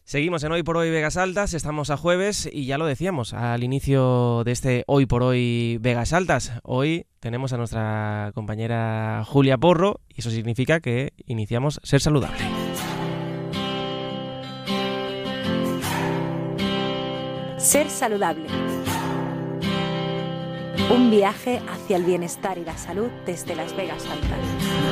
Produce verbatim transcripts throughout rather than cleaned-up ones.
Seguimos en Hoy por Hoy Vegas Altas, estamos a jueves y ya lo decíamos al inicio de este Hoy por Hoy Vegas Altas. Hoy tenemos a nuestra compañera Julia Porro y eso significa que iniciamos Ser Saludable. Ser Saludable. Un viaje hacia el bienestar y la salud desde Las Vegas Altas.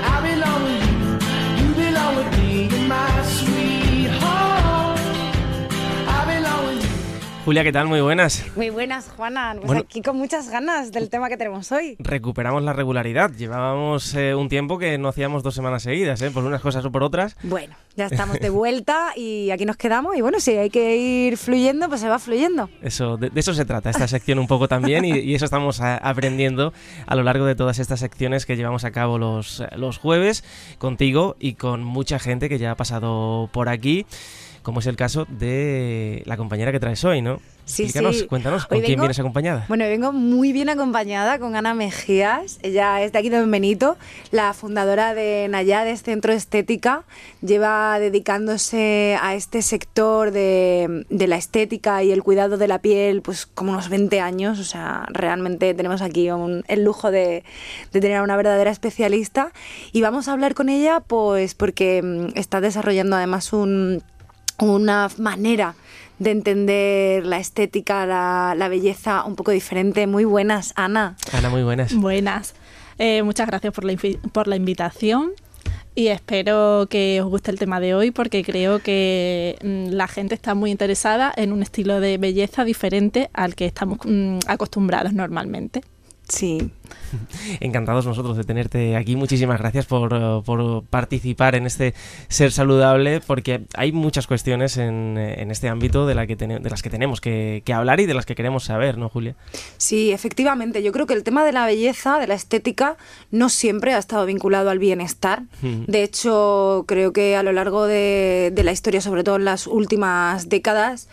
Julia, ¿qué tal? Muy buenas. Muy buenas, Juana. Pues bueno, aquí con muchas ganas del tema que tenemos hoy. Recuperamos la regularidad. Llevábamos eh, un tiempo que no hacíamos dos semanas seguidas, ¿eh? Por unas cosas o por otras. Bueno, ya estamos de vuelta y aquí nos quedamos. Y bueno, si hay que ir fluyendo, pues se va fluyendo. Eso, de, de eso se trata esta sección un poco también y, y eso estamos a, aprendiendo a lo largo de todas estas secciones que llevamos a cabo los, los jueves contigo y con mucha gente que ya ha pasado por aquí, como es el caso de la compañera que traes hoy, ¿no? Sí, Explícanos, sí. Cuéntanos, ¿con Hoy quién vengo, vienes acompañada? Bueno, vengo muy bien acompañada con Ana Mejías. Ella es de aquí de Benvenito, la fundadora de Nayades Centro de Estética. Lleva dedicándose a este sector de, de la estética y el cuidado de la piel pues como unos veinte años. O sea, realmente tenemos aquí un, el lujo de, de tener a una verdadera especialista. Y vamos a hablar con ella pues porque está desarrollando además un... una manera de entender la estética, la, la belleza un poco diferente. Muy buenas, Ana. Ana, muy buenas. Buenas. Eh, muchas gracias por la, infi- por la invitación y espero que os guste el tema de hoy porque creo que mm, la gente está muy interesada en un estilo de belleza diferente al que estamos mm, acostumbrados normalmente. Sí. Encantados nosotros de tenerte aquí. Muchísimas gracias por, uh, por participar en este Ser Saludable, porque hay muchas cuestiones en, en este ámbito de, la que ten- de las que tenemos que, que hablar y de las que queremos saber, ¿no, Julia? Sí, efectivamente. Yo creo que el tema de la belleza, de la estética, no siempre ha estado vinculado al bienestar. Mm. De hecho, creo que a lo largo de, de la historia, sobre todo en las últimas décadas,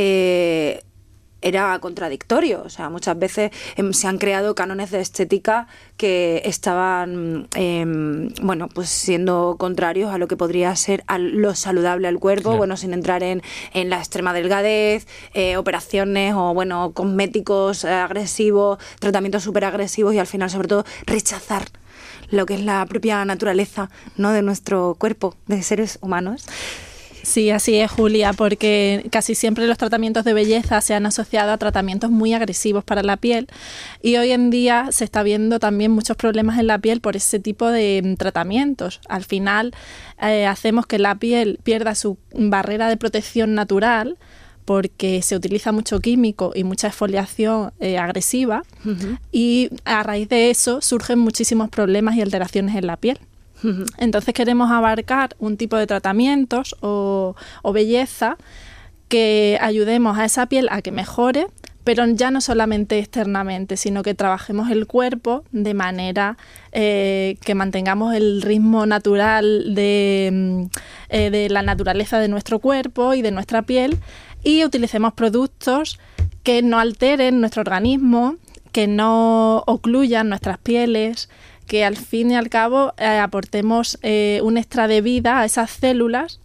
eh, era contradictorio. O sea, muchas veces eh, se han creado cánones de estética que estaban eh, bueno, pues siendo contrarios a lo que podría ser a lo saludable al cuerpo, claro. Bueno, sin entrar en, en la extrema delgadez, eh, operaciones o bueno, cosméticos eh, agresivos, tratamientos súper agresivos y al final, sobre todo, rechazar lo que es la propia naturaleza, ¿no?, de nuestro cuerpo, de seres humanos. Sí, así es, Julia, porque casi siempre los tratamientos de belleza se han asociado a tratamientos muy agresivos para la piel y hoy en día se está viendo también muchos problemas en la piel por ese tipo de tratamientos. Al final eh, hacemos que la piel pierda su barrera de protección natural porque se utiliza mucho químico y mucha exfoliación eh, agresiva, uh-huh. Y a raíz de eso surgen muchísimos problemas y alteraciones en la piel. Entonces queremos abarcar un tipo de tratamientos o, o belleza que ayudemos a esa piel a que mejore, pero ya no solamente externamente, sino que trabajemos el cuerpo de manera eh, que mantengamos el ritmo natural de, eh, de la naturaleza de nuestro cuerpo y de nuestra piel y utilicemos productos que no alteren nuestro organismo, que no ocluyan nuestras pieles, que al fin y al cabo eh, aportemos eh, un extra de vida a esas células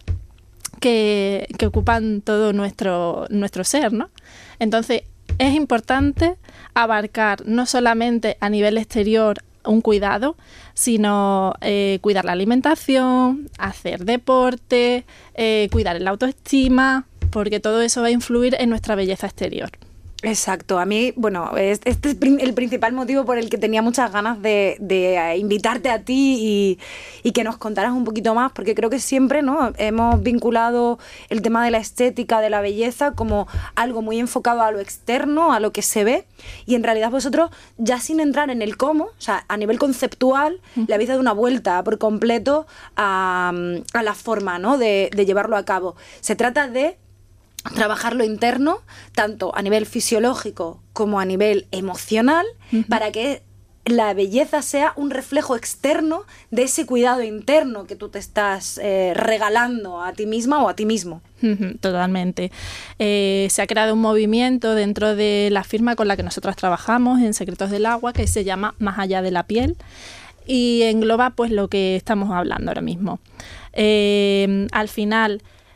que, que ocupan todo nuestro, nuestro ser, ¿no? Entonces, es importante abarcar no solamente a nivel exterior un cuidado, sino eh, cuidar la alimentación, hacer deporte, eh, cuidar la autoestima, porque todo eso va a influir en nuestra belleza exterior. Exacto, a mí, bueno, este es el principal motivo por el que tenía muchas ganas de, de invitarte a ti y, y que nos contaras un poquito más, porque creo que siempre, ¿no?, hemos vinculado el tema de la estética, de la belleza, como algo muy enfocado a lo externo, a lo que se ve, y en realidad vosotros, ya sin entrar en el cómo, o sea, a nivel conceptual, uh-huh. le habéis dado una vuelta por completo a, a la forma, ¿no?, de, de llevarlo a cabo. Se trata de trabajar lo interno, tanto a nivel fisiológico como a nivel emocional, uh-huh. para que la belleza sea un reflejo externo de ese cuidado interno que tú te estás eh, regalando a ti misma o a ti mismo. Uh-huh, totalmente. Eh, se ha creado un movimiento dentro de la firma con la que nosotras trabajamos en Secretos del Agua que se llama Más allá de la piel y engloba pues lo que estamos hablando ahora mismo. Eh, al final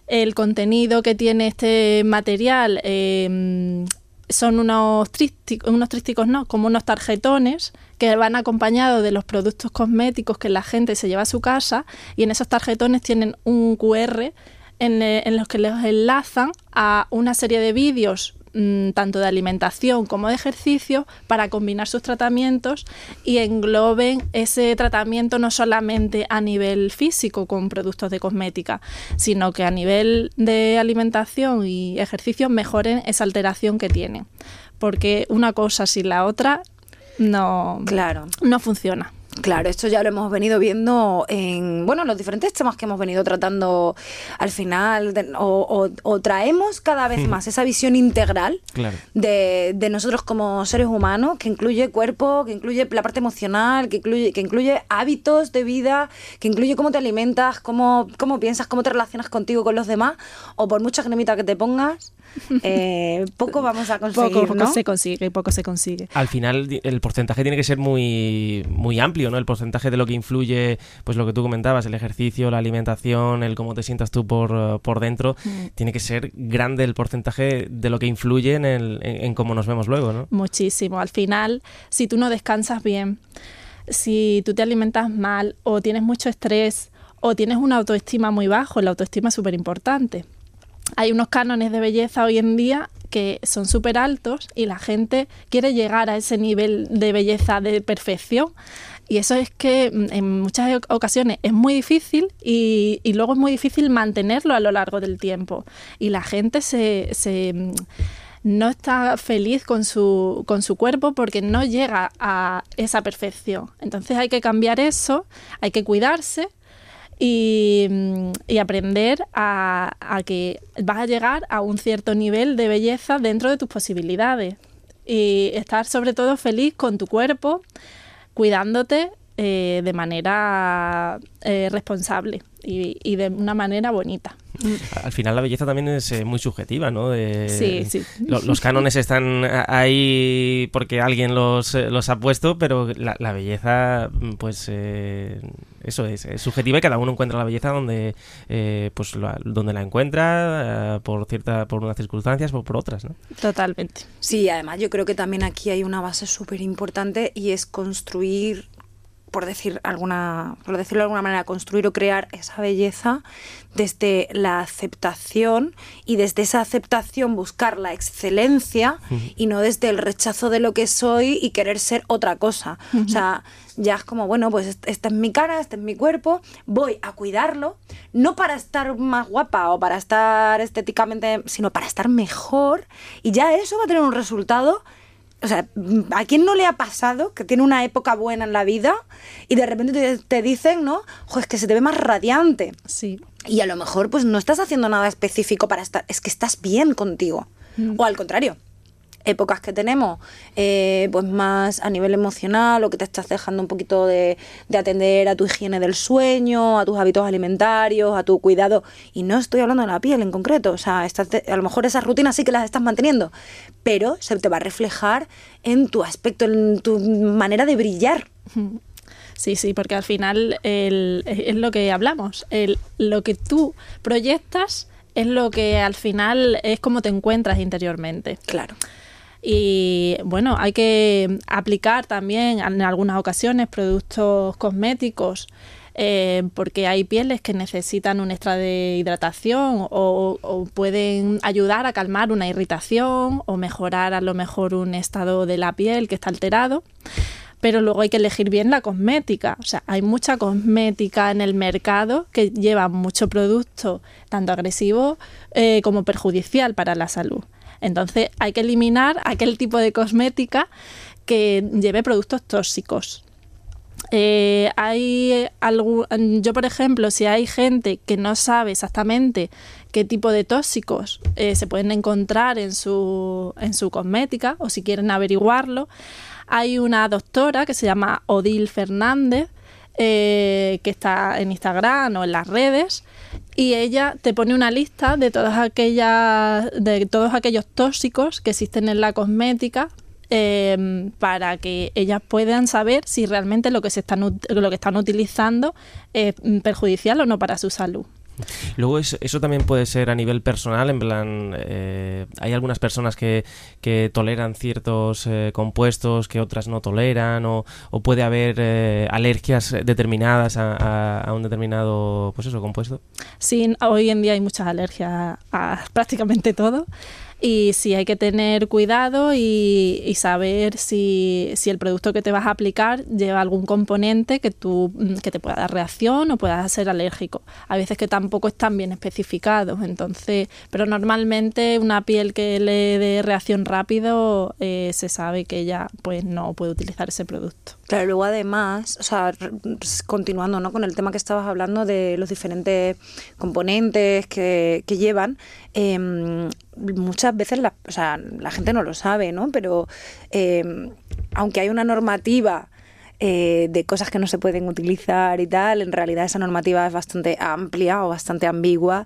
el contenido que tiene este material eh, son unos trípticos, unos trípticos no, como unos tarjetones que van acompañados de los productos cosméticos que la gente se lleva a su casa, y en esos tarjetones tienen un cu erre en, en los que les enlazan a una serie de vídeos tanto de alimentación como de ejercicio para combinar sus tratamientos y engloben ese tratamiento no solamente a nivel físico con productos de cosmética, sino que a nivel de alimentación y ejercicio mejoren esa alteración que tienen, porque una cosa sin la otra no, claro. no funciona. Claro, esto ya lo hemos venido viendo en, bueno, los diferentes temas que hemos venido tratando al final, de, o, o, o traemos cada vez más esa visión integral claro. de, de nosotros como seres humanos, que incluye cuerpo, que incluye la parte emocional, que incluye, que incluye hábitos de vida, que incluye cómo te alimentas, cómo, cómo piensas, cómo te relacionas contigo, con los demás, o por mucha cremita que te pongas, eh, poco vamos a conseguir, poco, poco ¿no? se consigue, poco se consigue. Al final el porcentaje tiene que ser muy, muy amplio, ¿no? El porcentaje de lo que influye, pues lo que tú comentabas, el ejercicio, la alimentación, el cómo te sientas tú por, por dentro, mm. tiene que ser grande el porcentaje de lo que influye en, el, en, en cómo nos vemos luego, ¿no? Muchísimo. Al final, si tú no descansas bien, si tú te alimentas mal o tienes mucho estrés o tienes una autoestima muy bajo, la autoestima es súper importante. Hay unos cánones de belleza hoy en día que son súper altos y la gente quiere llegar a ese nivel de belleza, de perfección. Y eso es que en muchas ocasiones es muy difícil y, y luego es muy difícil mantenerlo a lo largo del tiempo. Y la gente se, se no está feliz con su, con su cuerpo porque no llega a esa perfección. Entonces hay que cambiar eso, hay que cuidarse. Y, y aprender a, a que vas a llegar a un cierto nivel de belleza dentro de tus posibilidades. Y estar sobre todo feliz con tu cuerpo, cuidándote eh, de manera eh, responsable y, y de una manera bonita. Al final la belleza también es eh, muy subjetiva, ¿no? De, sí, sí. Lo, los cánones están ahí porque alguien los, los ha puesto, pero la, la belleza, pues eh, eso es, es subjetiva y cada uno encuentra la belleza donde, eh, pues la, donde la encuentra, eh, por cierta, por unas circunstancias o por otras, ¿no? Totalmente. Sí, además yo creo que también aquí hay una base súper importante y es construir, por decir alguna, por decirlo de alguna manera, construir o crear esa belleza desde la aceptación y desde esa aceptación buscar la excelencia uh-huh. y no desde el rechazo de lo que soy y querer ser otra cosa. Uh-huh. O sea, ya es como, bueno, pues esta es mi cara, este es mi cuerpo, voy a cuidarlo, no para estar más guapa o para estar estéticamente, sino para estar mejor, y ya eso va a tener un resultado. O sea, ¿a quién no le ha pasado que tiene una época buena en la vida y de repente te, te dicen, ¿no? Jo, es que se te ve más radiante. Sí. Y a lo mejor pues no estás haciendo nada específico para estar, es que estás bien contigo. Mm. O al contrario, épocas que tenemos eh, pues más a nivel emocional o que te estás dejando un poquito de, de atender a tu higiene del sueño, a tus hábitos alimentarios, a tu cuidado, y no estoy hablando de la piel en concreto, o sea, estás de, a lo mejor esas rutinas sí que las estás manteniendo, pero se te va a reflejar en tu aspecto, en tu manera de brillar. Sí, sí, porque al final el, es lo que hablamos, el, lo que tú proyectas es lo que al final es como te encuentras interiormente. Claro. Y bueno, hay que aplicar también en algunas ocasiones productos cosméticos eh, porque hay pieles que necesitan un extra de hidratación o, o pueden ayudar a calmar una irritación o mejorar a lo mejor un estado de la piel que está alterado. Pero luego hay que elegir bien la cosmética. O sea, hay mucha cosmética en el mercado que lleva mucho producto, tanto agresivo eh, como perjudicial para la salud. Entonces hay que eliminar aquel tipo de cosmética que lleve productos tóxicos. Eh, hay algún, yo, por ejemplo, si hay gente que no sabe exactamente qué tipo de tóxicos eh, se pueden encontrar en su, en su cosmética o si quieren averiguarlo, hay una doctora que se llama Odile Fernández, eh, que está en Instagram o en las redes, y ella te pone una lista de todas aquellas, de todos aquellos tóxicos que existen en la cosmética eh, para que ellas puedan saber si realmente lo que se están lo que están utilizando es perjudicial o no para su salud. Luego eso, eso también puede ser a nivel personal, en plan, eh, hay algunas personas que, que toleran ciertos eh, compuestos que otras no toleran, o, o puede haber eh, alergias determinadas a, a, a un determinado, pues eso, compuesto. Sí, hoy en día hay muchas alergias a, a prácticamente todo. Y sí, hay que tener cuidado y, y saber si, si el producto que te vas a aplicar lleva algún componente que, tú, que te pueda dar reacción o puedas ser alérgico. A veces que tampoco están bien especificados, entonces, pero normalmente una piel que le dé reacción rápido eh, se sabe que ella pues no puede utilizar ese producto. Claro, luego además, o sea, continuando, ¿no?, con el tema que estabas hablando de los diferentes componentes que, que llevan, eh, muchas veces la, o sea, la gente no lo sabe, ¿no? Pero eh, aunque hay una normativa eh, de cosas que no se pueden utilizar y tal, en realidad esa normativa es bastante amplia o bastante ambigua,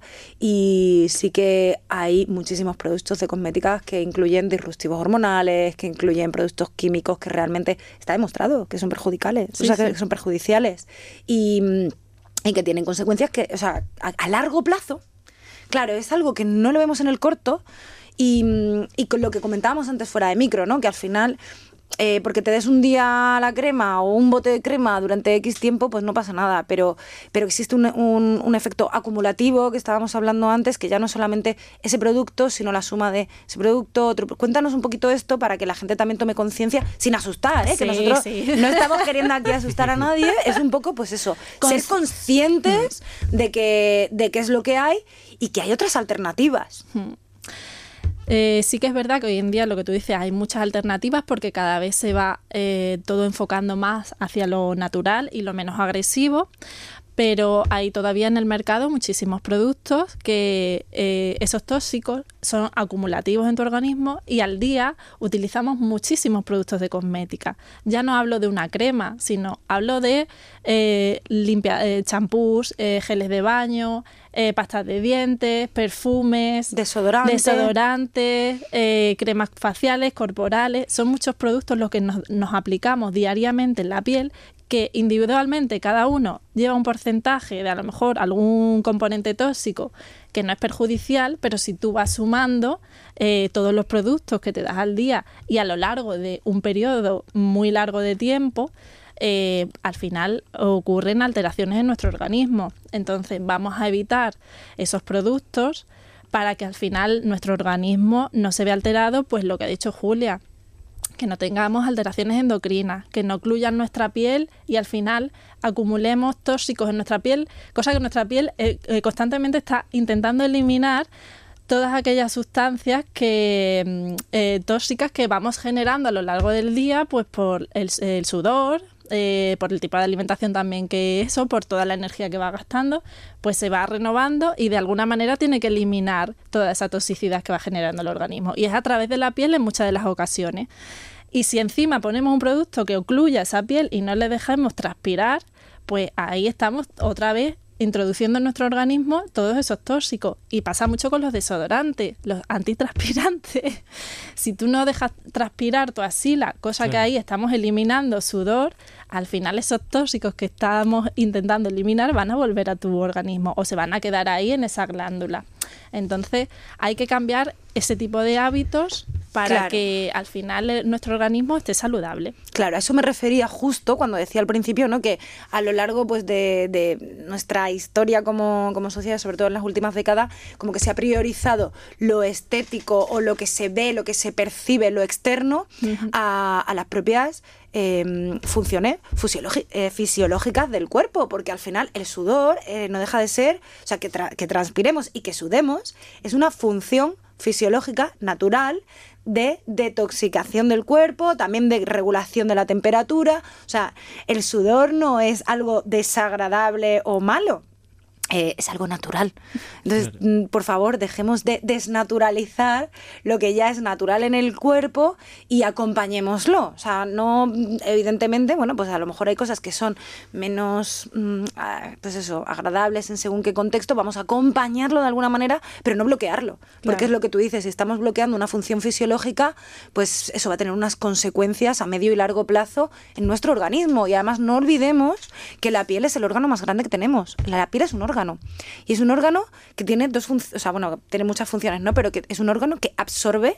y sí que hay muchísimos productos de cosméticas que incluyen disruptivos hormonales, que incluyen productos químicos que realmente está demostrado que son perjudiciales, sí, o sea, sí. que son perjudiciales y, y que tienen consecuencias que, o sea, a, a largo plazo. Claro, es algo que no lo vemos en el corto y, y con lo que comentábamos antes fuera de micro, ¿no? Que al final, eh, porque te des un día la crema o un bote de crema durante X tiempo, pues no pasa nada, pero, pero existe un, un, un efecto acumulativo que estábamos hablando antes, que ya no solamente ese producto, sino la suma de ese producto, otro. Cuéntanos un poquito esto para que la gente también tome conciencia, sin asustar, ¿eh? Sí, que nosotros sí. no estamos queriendo aquí asustar a nadie, es un poco, pues eso, Con... ser conscientes de que, de qué es lo que hay y que hay otras alternativas. Hmm. Eh, sí que es verdad que hoy en día, lo que tú dices, hay muchas alternativas porque cada vez se va eh, todo enfocando más hacia lo natural y lo menos agresivo, pero hay todavía en el mercado muchísimos productos que eh, esos tóxicos son acumulativos en tu organismo y al día utilizamos muchísimos productos de cosmética. Ya no hablo de una crema, sino hablo de eh, limpia, eh, champús, eh, geles de baño, eh, pastas de dientes, perfumes, desodorante. desodorantes, eh, cremas faciales, corporales. Son muchos productos los que nos, nos aplicamos diariamente en la piel, que individualmente cada uno lleva un porcentaje de a lo mejor algún componente tóxico que no es perjudicial, pero si tú vas sumando eh, todos los productos que te das al día y a lo largo de un periodo muy largo de tiempo, eh, al final ocurren alteraciones en nuestro organismo. Entonces vamos a evitar esos productos para que al final nuestro organismo no se vea alterado, pues lo que ha dicho Julia, que no tengamos alteraciones endocrinas, que no ocluyan nuestra piel y al final acumulemos tóxicos en nuestra piel, cosa que nuestra piel eh, eh, constantemente está intentando eliminar todas aquellas sustancias que eh, tóxicas que vamos generando a lo largo del día, pues por el, el sudor, eh, por el tipo de alimentación también que eso, por toda la energía que va gastando, pues se va renovando y de alguna manera tiene que eliminar toda esa toxicidad que va generando el organismo. Y es a través de la piel en muchas de las ocasiones. Y si encima ponemos un producto que ocluya esa piel y no le dejamos transpirar, pues ahí estamos otra vez introduciendo en nuestro organismo todos esos tóxicos. Y pasa mucho con los desodorantes, los antitranspirantes. Si tú no dejas transpirar tu axila, cosa sí. que ahí estamos eliminando sudor, al final esos tóxicos que estamos intentando eliminar van a volver a tu organismo o se van a quedar ahí en esa glándula. Entonces hay que cambiar ese tipo de hábitos para claro. que al final nuestro organismo esté saludable. Claro, a eso me refería justo cuando decía al principio, ¿no?, que a lo largo pues de, de nuestra historia como, como sociedad, sobre todo en las últimas décadas, como que se ha priorizado lo estético o lo que se ve, lo que se percibe, lo externo, uh-huh. a, a las propias eh, funciones fisiologi- eh, fisiológicas del cuerpo, porque al final el sudor eh, no deja de ser, o sea, que, tra- que transpiremos y que sudemos es una función fisiológica natural de detoxicación del cuerpo, también de regulación de la temperatura. O sea, el sudor no es algo desagradable o malo, eh, es algo natural. Entonces, claro. por favor, dejemos de desnaturalizar lo que ya es natural en el cuerpo y acompañémoslo. O sea, no, evidentemente, bueno, pues a lo mejor hay cosas que son menos, pues eso, agradables en según qué contexto, vamos a acompañarlo de alguna manera, pero no bloquearlo. Porque claro. es lo que tú dices, si estamos bloqueando una función fisiológica, pues eso va a tener unas consecuencias a medio y largo plazo en nuestro organismo. Y además no olvidemos que la piel es el órgano más grande que tenemos. La piel es un órgano. órgano. Y es un órgano que tiene dos funciones, o sea, bueno, tiene muchas funciones, ¿no? Pero que es un órgano que absorbe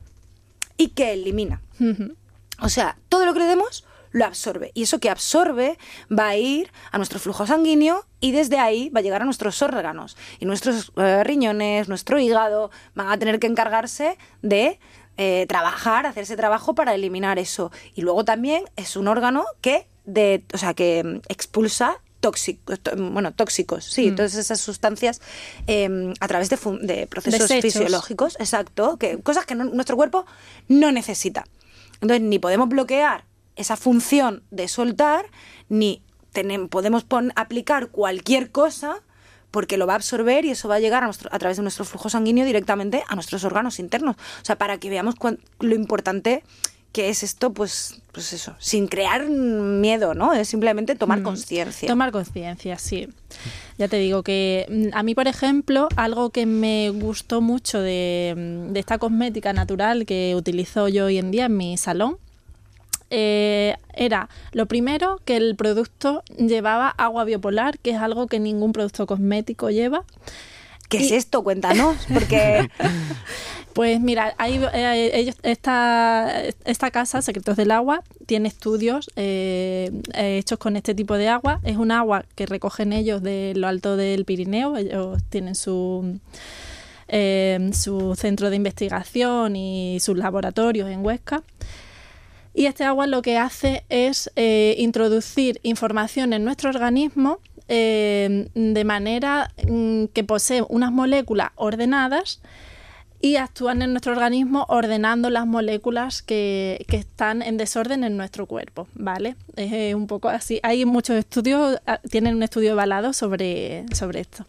y que elimina. Uh-huh. O sea, todo lo que le demos lo absorbe. Y eso que absorbe va a ir a nuestro flujo sanguíneo y desde ahí va a llegar a nuestros órganos. Y nuestros eh, riñones, nuestro hígado van a tener que encargarse de eh, trabajar, hacer ese trabajo para eliminar eso. Y luego también es un órgano que, de, o sea, que expulsa tóxicos, bueno, tóxicos, sí, mm. todas esas sustancias eh, a través de, fun- de procesos Desechos. fisiológicos, exacto, que, cosas que no, nuestro cuerpo no necesita. Entonces, ni podemos bloquear esa función de soltar, ni tenemos, podemos pon, aplicar cualquier cosa porque lo va a absorber y eso va a llegar a, nuestro, a través de nuestro flujo sanguíneo directamente a nuestros órganos internos. O sea, para que veamos cuán, lo importante que es esto, pues, pues eso, sin crear miedo, ¿no? Es simplemente tomar mm, conciencia. Tomar conciencia, sí. Ya te digo que a mí, por ejemplo, algo que me gustó mucho de, de esta cosmética natural que utilizo yo hoy en día en mi salón, Eh, era lo primero que el producto llevaba agua biopolar, que es algo que ningún producto cosmético lleva. ¿Qué y... es esto? Cuéntanos, porque... Pues mira, hay, eh, ellos, esta, esta casa, Secretos del Agua, tiene estudios eh, hechos con este tipo de agua. Es un agua que recogen ellos de lo alto del Pirineo. Ellos tienen su... Eh, su centro de investigación y sus laboratorios en Huesca. Y este agua lo que hace es eh, introducir información en nuestro organismo eh, de manera mm, que posee unas moléculas ordenadas y actúan en nuestro organismo ordenando las moléculas que, que están en desorden en nuestro cuerpo, ¿vale? Es eh, un poco así. Hay muchos estudios, tienen un estudio avalado sobre, sobre esto.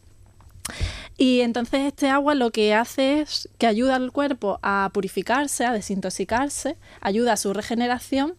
Y entonces este agua lo que hace es que ayuda al cuerpo a purificarse, a desintoxicarse, ayuda a su regeneración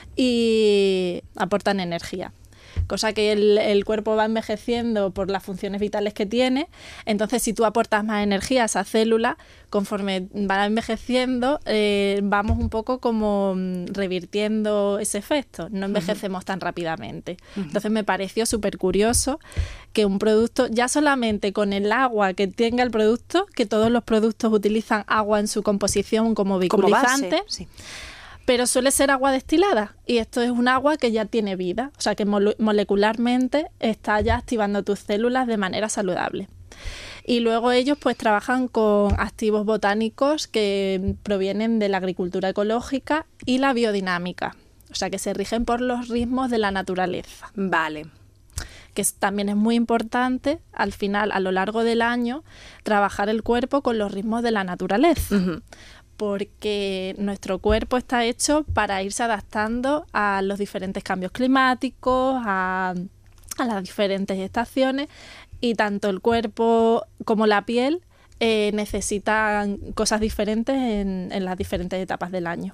y aportan energía. Cosa que el, el cuerpo va envejeciendo por las funciones vitales que tiene. Entonces, si tú aportas más energía a esa célula, conforme va envejeciendo, eh, vamos un poco como revirtiendo ese efecto. No envejecemos uh-huh. tan rápidamente. Uh-huh. Entonces, me pareció súper curioso que un producto, ya solamente con el agua que tenga el producto, que todos los productos utilizan agua en su composición como biculizante, como base, sí. Pero suele ser agua destilada y esto es un agua que ya tiene vida, o sea que mole- molecularmente está ya activando tus células de manera saludable. Y luego ellos pues trabajan con activos botánicos que provienen de la agricultura ecológica y la biodinámica, o sea que se rigen por los ritmos de la naturaleza. Vale. Que es, también es muy importante al final, a lo largo del año, trabajar el cuerpo con los ritmos de la naturaleza. Uh-huh. Porque nuestro cuerpo está hecho para irse adaptando a los diferentes cambios climáticos, a, a las diferentes estaciones, y tanto el cuerpo como la piel eh, necesitan cosas diferentes en, en las diferentes etapas del año.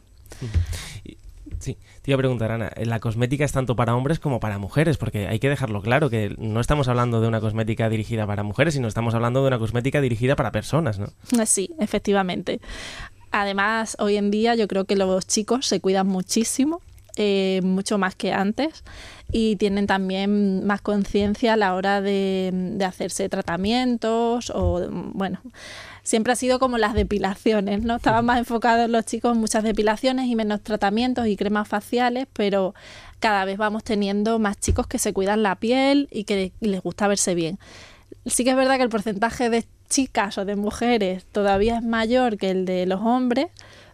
Sí, te iba a preguntar, Ana, ¿la cosmética es tanto para hombres como para mujeres? Porque hay que dejarlo claro, que no estamos hablando de una cosmética dirigida para mujeres, sino estamos hablando de una cosmética dirigida para personas, ¿no? Sí, efectivamente. Además, hoy en día yo creo que los chicos se cuidan muchísimo, eh, mucho más que antes, y tienen también más conciencia a la hora de, de hacerse tratamientos o, bueno, siempre ha sido como las depilaciones, ¿no? Estaban más enfocados los chicos en muchas depilaciones y menos tratamientos y cremas faciales, pero cada vez vamos teniendo más chicos que se cuidan la piel y que les gusta verse bien. Sí que es verdad que el porcentaje de chicas o de mujeres todavía es mayor que el de los hombres,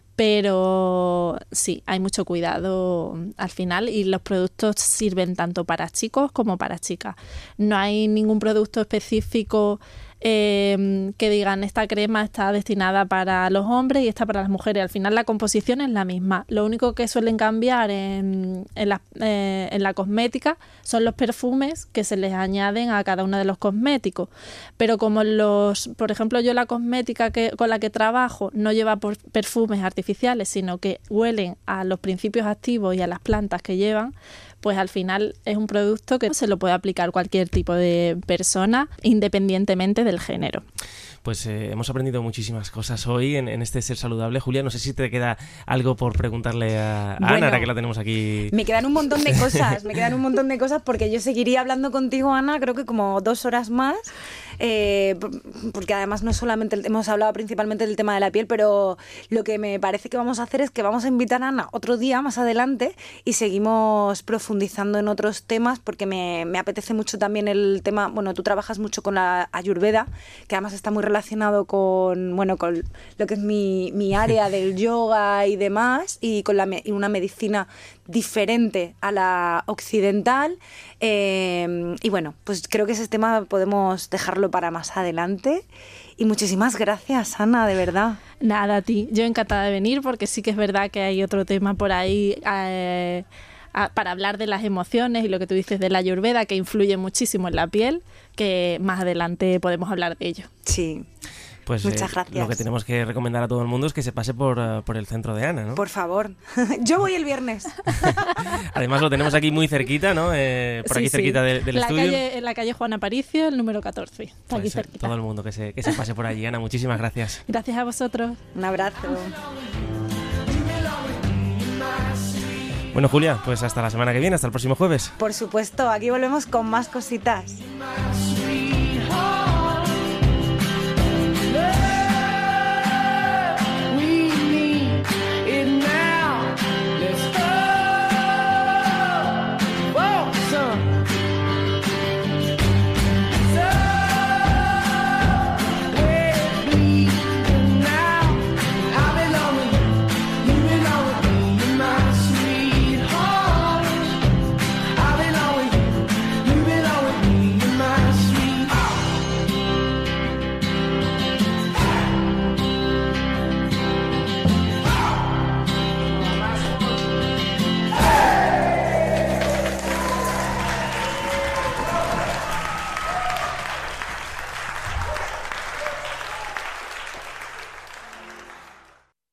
pero sí, hay mucho cuidado al final y los productos sirven tanto para chicos como para chicas. No hay ningún producto específico eh, que digan esta crema está destinada para los hombres y esta para las mujeres. Al final la composición es la misma. Lo único que suelen cambiar en, en, la, eh, en la cosmética son los perfumes que se les añaden a cada uno de los cosméticos. Pero como los, por ejemplo, yo la cosmética que, con la que trabajo no lleva por perfumes artificiales, sino que huelen a los principios activos y a las plantas que llevan, pues al final es un producto que se lo puede aplicar cualquier tipo de persona, independientemente del género. Pues eh, hemos aprendido muchísimas cosas hoy en, en este Ser Saludable. Julia, no sé si te queda algo por preguntarle a, a bueno, Ana, ahora que la tenemos aquí. Me quedan un montón de cosas, me quedan un montón de cosas porque yo seguiría hablando contigo, Ana, creo que como dos horas más, eh, porque además no solamente el, hemos hablado principalmente del tema de la piel, pero lo que me parece que vamos a hacer es que vamos a invitar a Ana otro día más adelante y seguimos profundizando en otros temas, porque me, me apetece mucho también el tema, bueno, tú trabajas mucho con la Ayurveda, que además está muy relacionado con, bueno, con lo que es mi, mi área del yoga y demás, y con la, y una medicina diferente a la occidental. Eh, y bueno, pues creo que ese tema podemos dejarlo para más adelante. Y muchísimas gracias, Ana, de verdad. Nada, a ti. Yo encantada de venir, porque sí que es verdad que hay otro tema por ahí eh, a, para hablar de las emociones y lo que tú dices de la Ayurveda, que influye muchísimo en la piel, que más adelante podemos hablar de ello. Sí. Pues muchas eh, gracias. Lo que tenemos que recomendar a todo el mundo es que se pase por, uh, por el centro de Ana, ¿no? Por favor. Yo voy el viernes. Además lo tenemos aquí muy cerquita, ¿no? Eh, por sí, aquí sí. cerquita de, del la estudio. Calle, en la calle Juan Aparicio, el número catorce. Está pues, aquí cerquita. Todo el mundo que se, que se pase por allí. Ana, muchísimas gracias. Gracias a vosotros. Un abrazo. Bueno, Julia, pues hasta la semana que viene, hasta el próximo jueves. Por supuesto, aquí volvemos con más cositas.